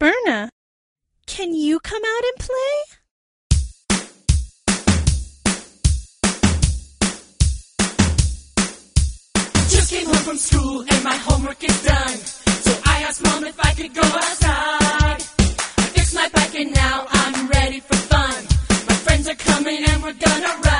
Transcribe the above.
Berna, can you come out and play? Just came home from school and my homework is done. So I asked Mom if I could go outside. I fixed my bike and now I'm ready for fun. My friends are coming and we're gonna ride.